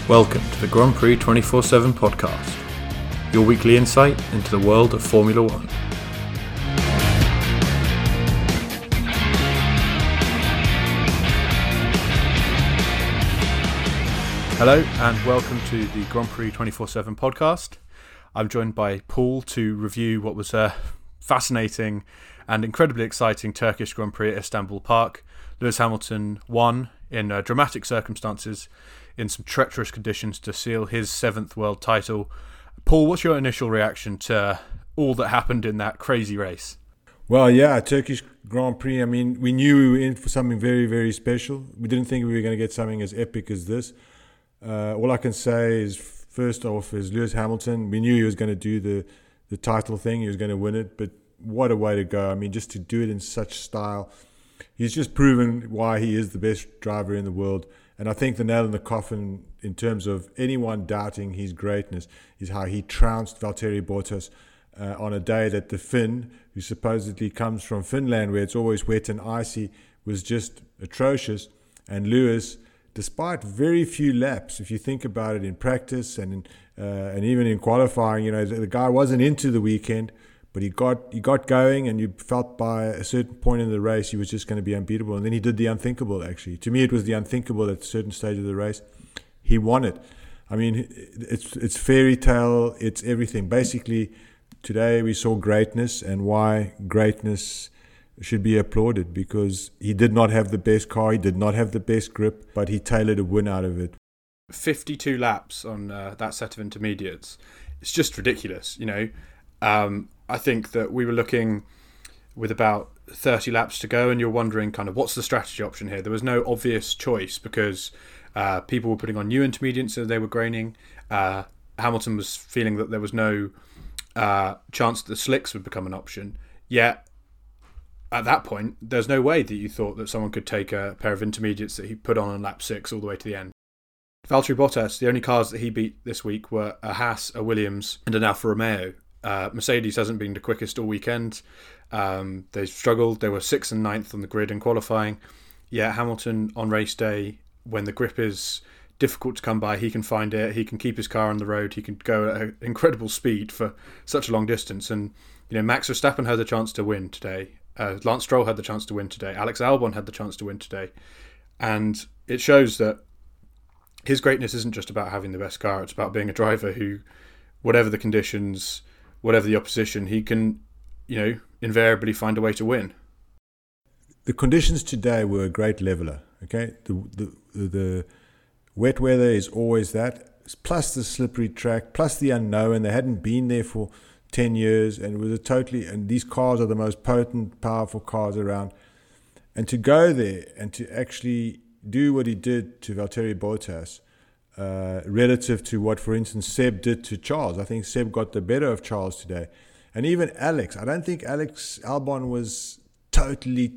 Welcome to the Grand Prix 24/7 podcast, your weekly insight into the world of Formula One. Hello and welcome to the Grand Prix 24/7 podcast. I'm joined by Paul to review what was a fascinating and incredibly exciting Turkish Grand Prix at Istanbul Park. Lewis Hamilton won in dramatic circumstances in some treacherous conditions to seal his 7th world title. Paul, what's your initial reaction to all that happened in that crazy race? Well, yeah, Turkish Grand Prix. I mean, we knew we were in for something very, very special. We didn't think we were going to get something as epic as this. All I can say is, first off, is Lewis Hamilton. We knew he was going to do the title thing. He was going to win it. But what a way to go. I mean, just to do it in such style. He's just proven why he is the best driver in the world. And I think the nail in the coffin in terms of anyone doubting his greatness is how he trounced Valtteri Bottas on a day that the Finn, who supposedly comes from Finland where it's always wet and icy, was just atrocious. And Lewis, despite very few laps, if you think about it in practice and even in qualifying, you know, the guy wasn't into the weekend, but he got going, and you felt by a certain point in the race he was just going to be unbeatable. And then he did the unthinkable, actually. To me, it was the unthinkable at a certain stage of the race. He won it. I mean, it's fairy tale, it's everything. Basically, today we saw greatness and why greatness should be applauded, because he did not have the best car, he did not have the best grip, but he tailored a win out of it. 52 laps on that set of intermediates. It's just ridiculous, you know. I think that we were looking with about 30 laps to go, and you're wondering kind of what's the strategy option here. There was no obvious choice because people were putting on new intermediates as they were graining. Hamilton was feeling that there was no chance that the slicks would become an option. Yet, at that point, there's no way that you thought that someone could take a pair of intermediates that he put on lap 6 all the way to the end. Valtteri Bottas, the only cars that he beat this week were a Haas, a Williams, and an Alfa Romeo. Mercedes hasn't been the quickest all weekend. They struggled. They were 6th and 9th on the grid in qualifying. Yeah, Hamilton on race day, when the grip is difficult to come by, he can find it. He can keep his car on the road. He can go at an incredible speed for such a long distance. And, you know, Max Verstappen had the chance to win today. Lance Stroll had the chance to win today. Alex Albon had the chance to win today. And it shows that his greatness isn't just about having the best car. It's about being a driver who, whatever the conditions, whatever the opposition, he can, you know, invariably find a way to win. The conditions today were a great leveler. Okay, the wet weather is always that, plus the slippery track, plus the unknown. They hadn't been there for 10 years, and it was and these cars are the most potent, powerful cars around. And to go there and to actually do what he did to Valtteri Bottas, relative to what, for instance, Seb did to Charles. I think Seb got the better of Charles today. And even Alex. I don't think Alex Albon was totally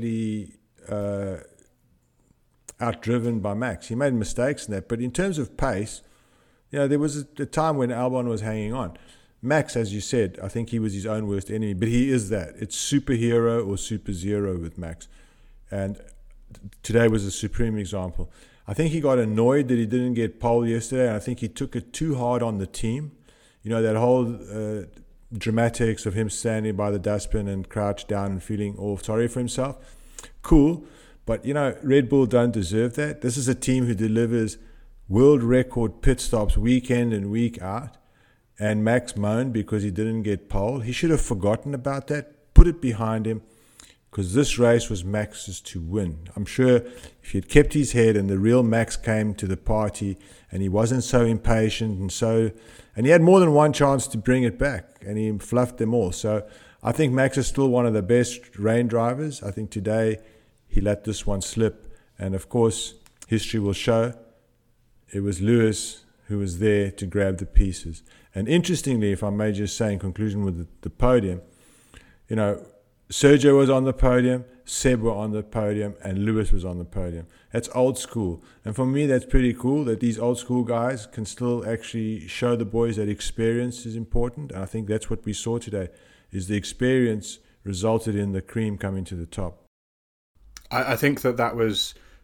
outdriven by Max. He made mistakes in that. But in terms of pace, you know, there was a time when Albon was hanging on. Max, as you said, I think he was his own worst enemy. But he is that. It's superhero or super zero with Max. And today was a supreme example. I think he got annoyed that he didn't get pole yesterday, and I think he took it too hard on the team. You know, that whole dramatics of him standing by the dustbin and crouched down and feeling all sorry for himself. Cool, but, you know, Red Bull don't deserve that. This is a team who delivers world record pit stops week in and week out, and Max moaned because he didn't get pole. He should have forgotten about that, put it behind him, because this race was Max's to win. I'm sure if he had kept his head and the real Max came to the party and he wasn't so impatient and he had more than one chance to bring it back and he fluffed them all. So I think Max is still one of the best rain drivers. I think today he let this one slip. And of course, history will show it was Lewis who was there to grab the pieces. And interestingly, if I may just say in conclusion with the podium, you know, Sergio was on the podium, Seb were on the podium, and Lewis was on the podium. That's old school. And for me, that's pretty cool that these old school guys can still actually show the boys that experience is important. And I think that's what we saw today, is the experience resulted in the cream coming to the top. I think that was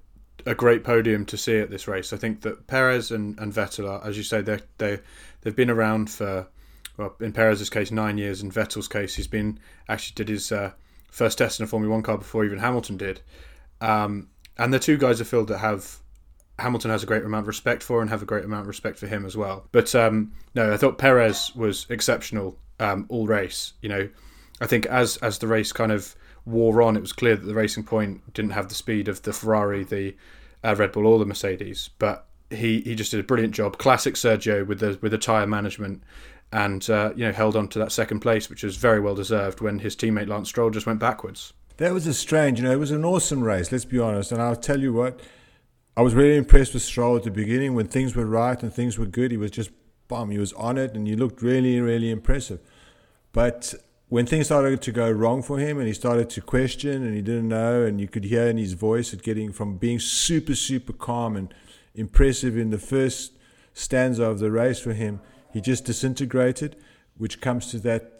a great podium to see at this race. I think that Perez and Vettel are, as you say, they've been around for, well, in Perez's case, 9 years. In Vettel's case, he's been actually did his first test in a Formula One car before even Hamilton did. And the two guys are filled that Hamilton has a great amount of respect for and have a great amount of respect for him as well. But no, I thought Perez was exceptional all race. I think as the race kind of wore on, it was clear that the Racing Point didn't have the speed of the Ferrari, the Red Bull, or the Mercedes. But he just did a brilliant job. Classic Sergio with the tyre management, and held on to that second place, which was very well deserved when his teammate Lance Stroll just went backwards. That was a strange, it was an awesome race, let's be honest. And I'll tell you what, I was really impressed with Stroll at the beginning. When things were right and things were good, he was just bomb. He was on it, and he looked really, really impressive. But when things started to go wrong for him and he started to question and he didn't know, and you could hear in his voice it getting from being super, super calm and impressive in the first stanza of the race for him, he just disintegrated, which comes to that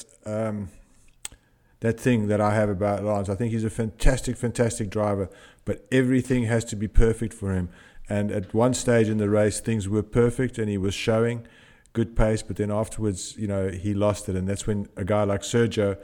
thing that I have about Lance. I think he's a fantastic, fantastic driver, but everything has to be perfect for him. And at one stage in the race, things were perfect and he was showing good pace, but then afterwards, he lost it. And that's when a guy like Sergio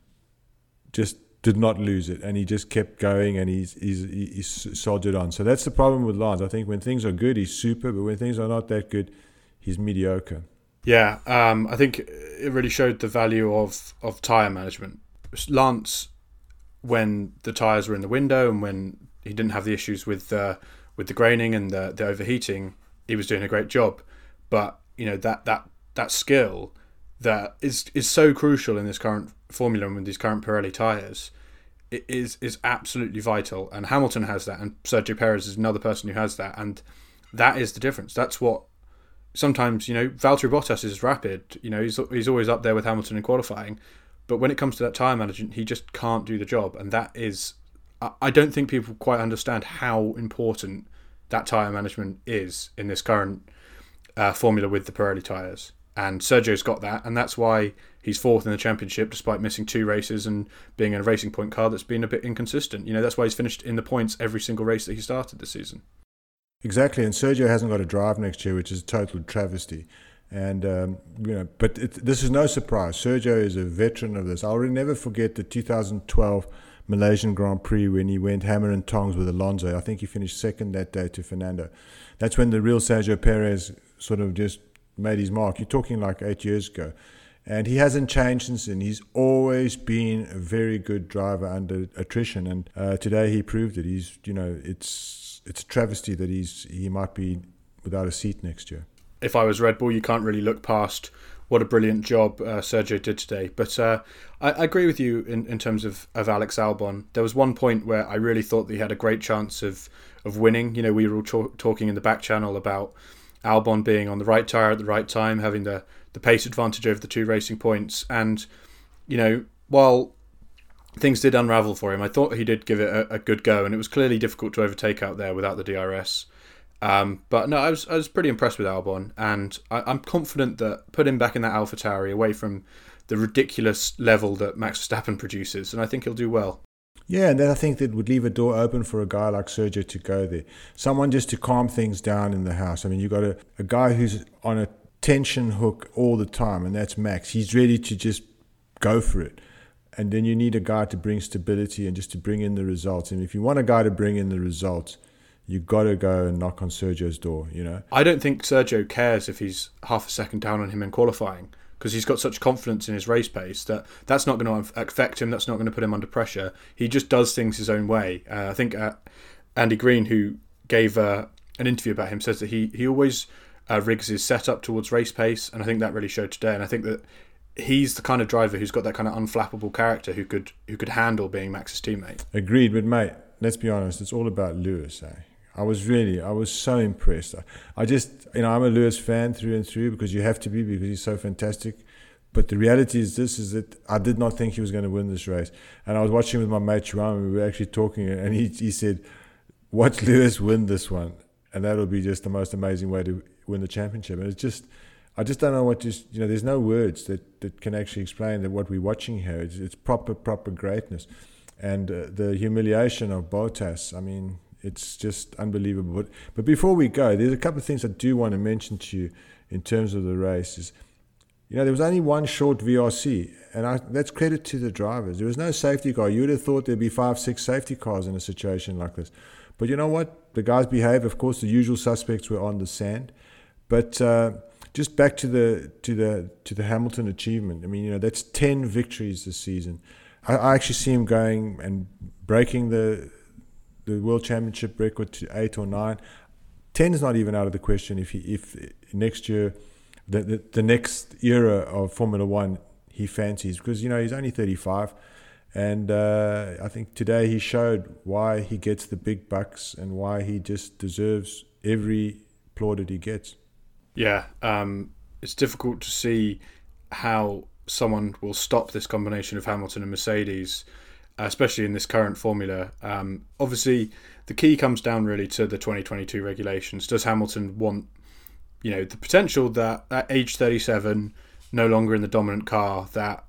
just did not lose it, and he just kept going, and he's soldiered on. So that's the problem with Lance. I think when things are good, he's super, but when things are not that good, he's mediocre. Yeah, I think it really showed the value of tyre management. Lance, when the tyres were in the window and when he didn't have the issues with the graining and the overheating, he was doing a great job. But that skill that is so crucial in this current formula and with these current Pirelli tyres, it is absolutely vital. And Hamilton has that, and Sergio Perez is another person who has that, and that is the difference. That's what sometimes Valtteri Bottas is rapid. He's always up there with Hamilton in qualifying, but when it comes to that tyre management, he just can't do the job. And that is, I don't think people quite understand how important that tyre management is in this current formula with the Pirelli tyres. And Sergio's got that, and that's why he's fourth in the championship despite missing 2 races and being in a Racing Point car that's been a bit inconsistent. That's why he's finished in the points every single race that he started this season. Exactly, and Sergio hasn't got a drive next year, which is a total travesty. And but this is no surprise. Sergio is a veteran of this. I'll never forget the 2012 Malaysian Grand Prix when he went hammer and tongs with Alonso. I think he finished second that day to Fernando. That's when the real Sergio Perez sort of just made his mark. You're talking like 8 years ago. And he hasn't changed since then. He's always been a very good driver under attrition. And today he proved it. He's, it's a travesty that he might be without a seat next year. If I was Red Bull, you can't really look past what a brilliant job Sergio did today. But I agree with you in terms of Alex Albon. There was one point where I really thought that he had a great chance of winning. We were all talking in the back channel about Albon being on the right tyre at the right time, having the pace advantage over the 2 Racing Points. And, while things did unravel for him, I thought he did give it a good go, and it was clearly difficult to overtake out there without the DRS. But no, I was pretty impressed with Albon, and I'm confident that put him back in that AlphaTauri away from the ridiculous level that Max Verstappen produces, and I think he'll do well. Yeah, and then I think that would leave a door open for a guy like Sergio to go there. Someone just to calm things down in the house. I mean, you've got a guy who's on a tension hook all the time, and that's Max. He's ready to just go for it. And then you need a guy to bring stability and just to bring in the results. And if you want a guy to bring in the results, you've got to go and knock on Sergio's door, I don't think Sergio cares if he's half a second down on him in qualifying, because he's got such confidence in his race pace that's not going to affect him, that's not going to put him under pressure. He just does things his own way. I think Andy Green, who gave an interview about him, says that he always rigs his setup towards race pace, and I think that really showed today. And I think that he's the kind of driver who's got that kind of unflappable character who could handle being Max's teammate. Agreed, but mate, let's be honest, it's all about Lewis, eh? I was so impressed. I just, I'm a Lewis fan through and through, because you have to be, because he's so fantastic. But the reality is that I did not think he was going to win this race. And I was watching with my mate Chuan, and we were actually talking, and he said, watch Lewis win this one, and that'll be just the most amazing way to win the championship. And I just don't know there's no words that can actually explain that what we're watching here. It's proper greatness. And the humiliation of Bottas, I mean, It's just unbelievable. But before we go, there's a couple of things I do want to mention to you in terms of the race. There was only one short VRC, and that's credit to the drivers. There was no safety car. You would have thought there'd be 5, 6 safety cars in a situation like this. But you know what? The guys behaved. Of course, the usual suspects were on the sand. But just back to the Hamilton achievement. I mean, that's 10 victories this season. I actually see him going and breaking the World Championship record to 8 or 9. 10 is not even out of the question if next year, the next era of Formula One he fancies, because he's only 35, and I think today he showed why he gets the big bucks and why he just deserves every plaudit he gets. Yeah, it's difficult to see how someone will stop this combination of Hamilton and Mercedes, especially in this current formula. Obviously, the key comes down really to the 2022 regulations. Does Hamilton want, the potential that at age 37, no longer in the dominant car, that,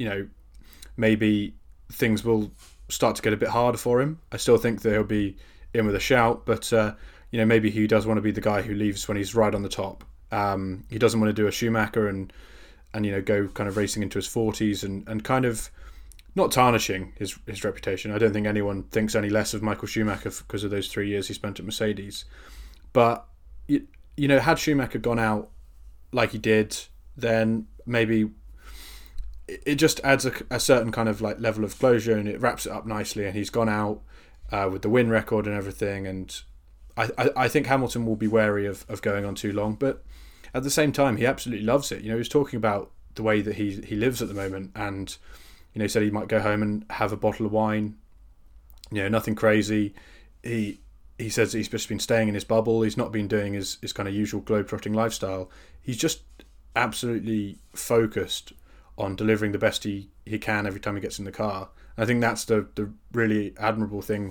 maybe things will start to get a bit harder for him? I still think that he'll be in with a shout, but, maybe he does want to be the guy who leaves when he's right on the top. He doesn't want to do a Schumacher and go kind of racing into his 40s and kind of not tarnishing his reputation. I don't think anyone thinks any less of Michael Schumacher because of those 3 years he spent at Mercedes. But, had Schumacher gone out like he did, then maybe it just adds a certain kind of like level of closure, and it wraps it up nicely, and he's gone out with the win record and everything. And I think Hamilton will be wary of going on too long, but at the same time, he absolutely loves it. He was talking about the way that he lives at the moment, and he said he might go home and have a bottle of wine. Nothing crazy. He says that he's just been staying in his bubble. He's not been doing his kind of usual globetrotting lifestyle. He's just absolutely focused on delivering the best he can every time he gets in the car. And I think that's the really admirable thing.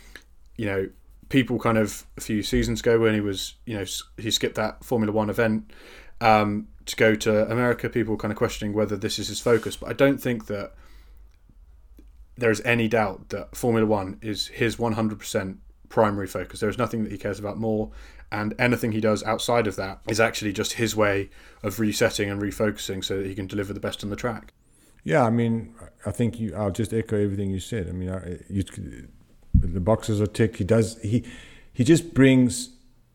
People kind of a few seasons ago when he was, he skipped that Formula One event to go to America, people kind of questioning whether this is his focus. But I don't think that there is any doubt that Formula One is his 100% primary focus. There is nothing that he cares about more, and anything he does outside of that is actually just his way of resetting and refocusing so that he can deliver the best on the track. Yeah, I mean, I think I'll just echo everything you said. I mean, the boxes are ticked. He just brings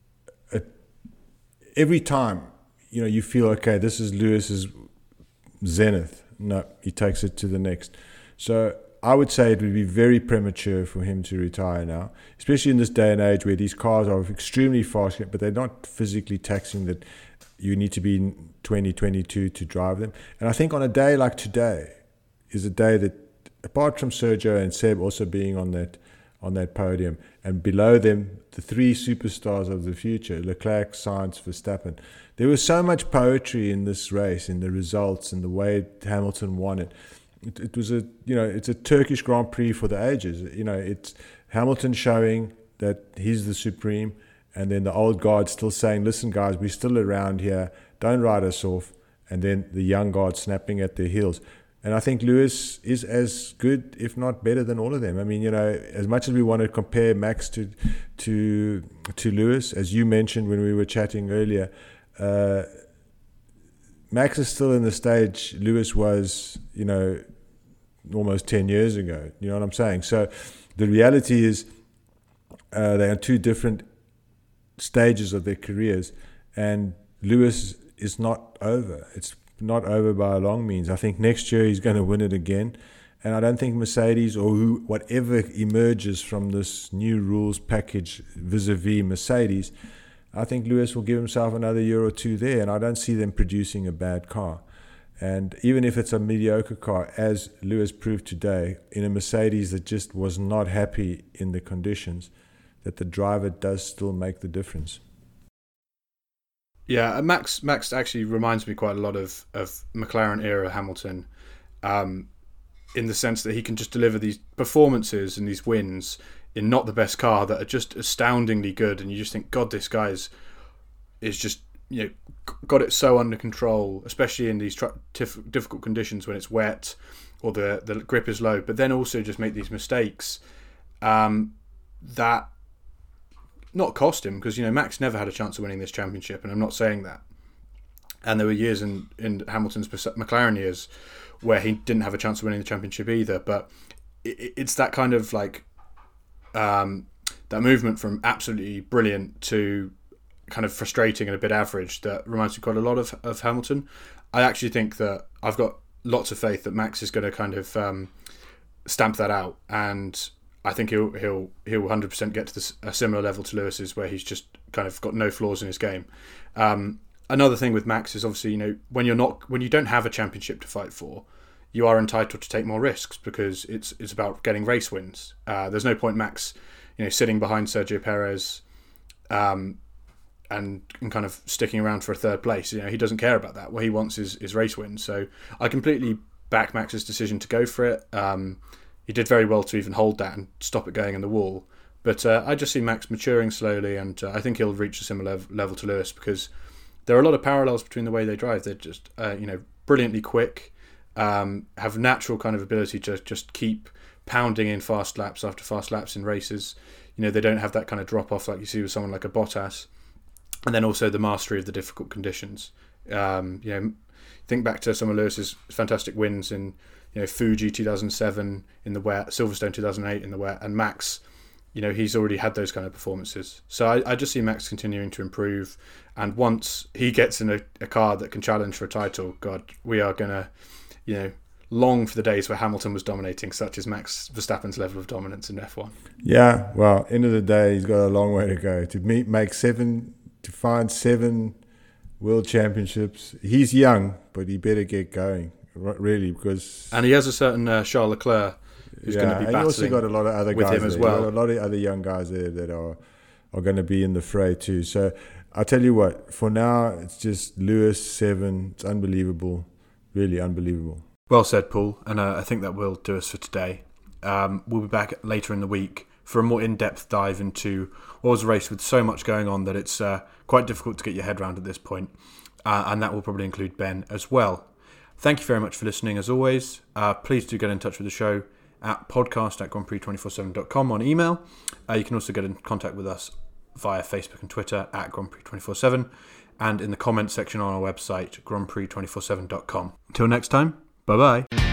every time, you feel, okay, this is Lewis's zenith. No, he takes it to the next. So I would say it would be very premature for him to retire now, especially in this day and age where these cars are extremely fast, but they're not physically taxing that you need to be in 2022 to drive them. And I think on a day like today is a day that, apart from Sergio and Seb also being on that podium, and below them, the 3 superstars of the future, Leclerc, Sainz, Verstappen. There was so much poetry in this race, in the results, and the way Hamilton won it. It was it's a Turkish Grand Prix for the ages. It's Hamilton showing that he's the supreme, and then the old guard still saying, listen guys, we're still around here, don't write us off, and then the young guard snapping at their heels. And I think Lewis is as good, if not better, than all of them. I mean, as much as we want to compare Max to Lewis, as you mentioned when we were chatting earlier, Max is still in the stage Lewis was, almost 10 years ago. You know what I'm saying? So the reality is they are 2 different stages of their careers, and Lewis is not over. It's not over by a long means. I think next year he's going to win it again, and I don't think Mercedes or whatever emerges from this new rules package vis-a-vis Mercedes, I think Lewis will give himself another year or 2 there, and I don't see them producing a bad car. And even if it's a mediocre car, as Lewis proved today, in a Mercedes that just was not happy in the conditions, that the driver does still make the difference. Yeah, Max actually reminds me quite a lot of McLaren era Hamilton, in the sense that he can just deliver these performances and these wins in not the best car that are just astoundingly good, and you just think, God, this guy is just got it so under control, especially in these difficult conditions when it's wet or the grip is low. But then also just make these mistakes that not cost him, because Max never had a chance of winning this championship, and I'm not saying that. And there were years in Hamilton's McLaren years where he didn't have a chance of winning the championship either. But it's that kind of that movement from absolutely brilliant to kind of frustrating and a bit average that reminds me quite a lot of Hamilton. I actually think that I've got lots of faith that Max is going to kind of stamp that out, and I think he'll 100% get to a similar level to Lewis's, where he's just kind of got no flaws in his game. Another thing with Max is obviously, when you don't have a championship to fight for, you are entitled to take more risks, because it's about getting race wins. There's no point Max, sitting behind Sergio Perez, and kind of sticking around for a third place. He doesn't care about that. What he wants is race wins. So I completely back Max's decision to go for it. He did very well to even hold that and stop it going in the wall. But I just see Max maturing slowly, and I think he'll reach a similar level to Lewis, because there are a lot of parallels between the way they drive. They're just, brilliantly quick, have natural kind of ability to just keep pounding in fast laps after fast laps in races. They don't have that kind of drop off like you see with someone like a Bottas. And then also the mastery of the difficult conditions. Think back to some of Lewis's fantastic wins in, Fuji 2007 in the wet, Silverstone 2008 in the wet, and Max, he's already had those kind of performances. So I just see Max continuing to improve, and once he gets in a car that can challenge for a title, God, we are going to, long for the days where Hamilton was dominating, such as Max Verstappen's level of dominance in F1. Yeah, well, end of the day, he's got a long way to go to find 7 world championships. He's young, but he better get going, really, because... And he has a certain Charles Leclerc who's going to be battling. And he also got a lot of other with guys him as there. well. Got a lot of other young guys there that are going to be in the fray too. So I'll tell you what, for now, it's just Lewis 7. It's unbelievable, really unbelievable. Well said, Paul, and I think that will do us for today. We'll be back later in the week for a more in-depth dive into what was a race with so much going on that it's quite difficult to get your head around at this point, and that will probably include Ben as well. Thank you very much for listening, as always. Please do get in touch with the show at podcast@grandprix247.com on email. You can also get in contact with us via Facebook and Twitter at grandprix247, and in the comments section on our website, grandprix247.com. Until next time, bye-bye.